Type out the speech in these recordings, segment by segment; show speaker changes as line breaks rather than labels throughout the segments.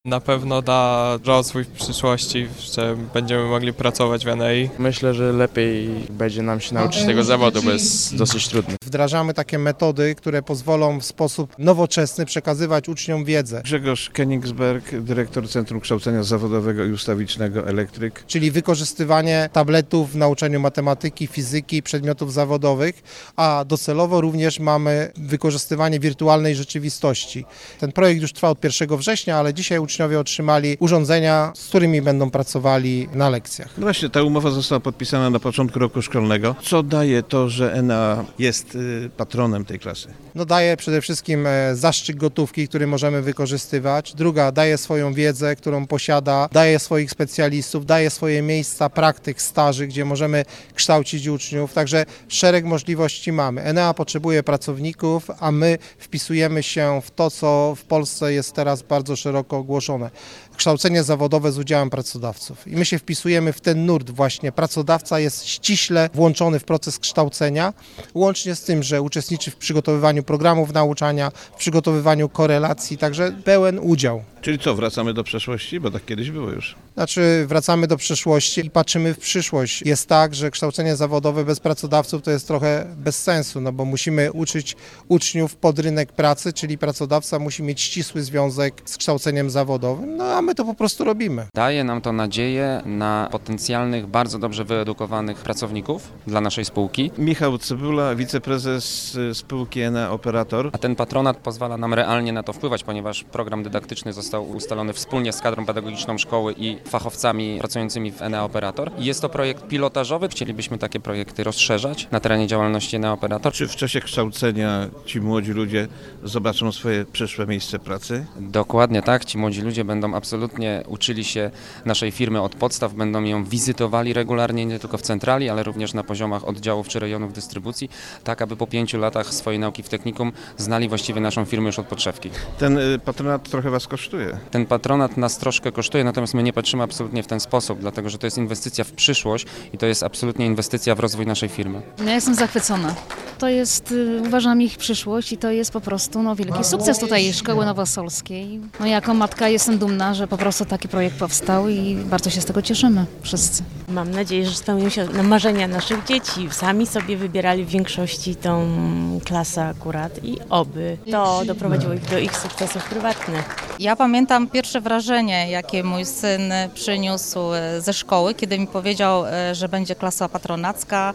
Na pewno da rozwój w przyszłości, że będziemy mogli pracować w NEI.
Myślę, że lepiej będzie nam się nauczyć tego zawodu, bo jest dosyć trudny.
Wdrażamy takie metody, które pozwolą w sposób nowoczesny przekazywać uczniom wiedzę.
Grzegorz Königsberg, dyrektor Centrum Kształcenia Zawodowego i Ustawicznego Elektryk.
Czyli wykorzystywanie tabletów w nauczaniu matematyki, fizyki, przedmiotów zawodowych, a docelowo również mamy wykorzystywanie wirtualnej rzeczywistości. Ten projekt już trwa od 1 września, ale dzisiaj uczniowie otrzymali urządzenia, z którymi będą pracowali na lekcjach.
No właśnie, ta umowa została podpisana na początku roku szkolnego. Co daje to, że ENA jest patronem tej klasy?
No daje przede wszystkim zastrzyk gotówki, który możemy wykorzystywać. Druga, daje swoją wiedzę, którą posiada, daje swoich specjalistów, daje swoje miejsca praktyk, staży, gdzie możemy kształcić uczniów. Także szereg możliwości mamy. ENEA potrzebuje pracowników, a my wpisujemy się w to, co w Polsce jest teraz bardzo szeroko ogłoszone. Kształcenie zawodowe z udziałem pracodawców. I my się wpisujemy w ten nurt właśnie. Pracodawca jest ściśle włączony w proces kształcenia, łącznie z tym, że uczestniczy w przygotowywaniu programów nauczania, w przygotowywaniu korelacji, także pełen udział.
Czyli co, wracamy do przeszłości? Bo tak kiedyś było już.
Znaczy wracamy do przeszłości i patrzymy w przyszłość. Jest tak, że kształcenie zawodowe bez pracodawców to jest trochę bez sensu, no bo musimy uczyć uczniów pod rynek pracy, czyli pracodawca musi mieć ścisły związek z kształceniem zawodowym, no a my to po prostu robimy.
Daje nam to nadzieję na potencjalnych, bardzo dobrze wyedukowanych pracowników dla naszej spółki.
Michał Cebula, wiceprezes spółki ENA Operator.
A ten patronat pozwala nam realnie na to wpływać, ponieważ program dydaktyczny został ustalony wspólnie z kadrą pedagogiczną szkoły i fachowcami pracującymi w ENA Operator. I jest to projekt pilotażowy. Chcielibyśmy takie projekty rozszerzać na terenie działalności ENA Operator.
Czy w czasie kształcenia ci młodzi ludzie zobaczą swoje przyszłe miejsce pracy?
Dokładnie tak. Ci młodzi ludzie będą absolutnie uczyli się naszej firmy od podstaw, będą ją wizytowali regularnie, nie tylko w centrali, ale również na poziomach oddziałów czy rejonów dystrybucji, tak aby po 5 latach swojej nauki w technikum znali właściwie naszą firmę już od podszewki.
Ten patronat trochę was kosztuje.
Ten patronat nas troszkę kosztuje, natomiast my nie patrzymy absolutnie w ten sposób, dlatego że to jest inwestycja w przyszłość i to jest absolutnie inwestycja w rozwój naszej firmy.
Ja jestem zachwycona. To jest, uważam, ich przyszłość i to jest po prostu wielki sukces tutaj Szkoły Nowosolskiej. Jako matka jestem dumna, że po prostu taki projekt powstał i bardzo się z tego cieszymy wszyscy.
Mam nadzieję, że spełnią się marzenia naszych dzieci. Sami sobie wybierali w większości tą klasę akurat i oby to doprowadziło ich do ich sukcesów prywatnych.
Ja pamiętam pierwsze wrażenie, jakie mój syn przyniósł ze szkoły, kiedy mi powiedział, że będzie klasa patronacka,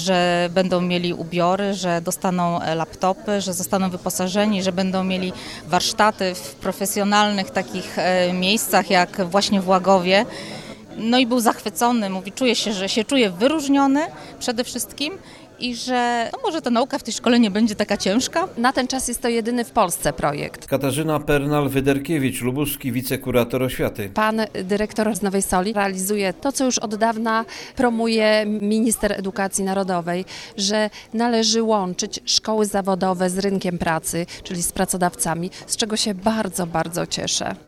że będą mieli ubiory, że dostaną laptopy, że zostaną wyposażeni, że będą mieli warsztaty w profesjonalnych takich miejscach jak właśnie w Łagowie. No i był zachwycony, mówi, że się czuje wyróżniony przede wszystkim i że może ta nauka w tej szkole nie będzie taka ciężka.
Na ten czas jest to jedyny w Polsce projekt.
Katarzyna Pernal-Wyderkiewicz, lubuski wicekurator oświaty.
Pan dyrektor z Nowej Soli realizuje to, co już od dawna promuje minister edukacji narodowej, że należy łączyć szkoły zawodowe z rynkiem pracy, czyli z pracodawcami, z czego się bardzo, bardzo cieszę.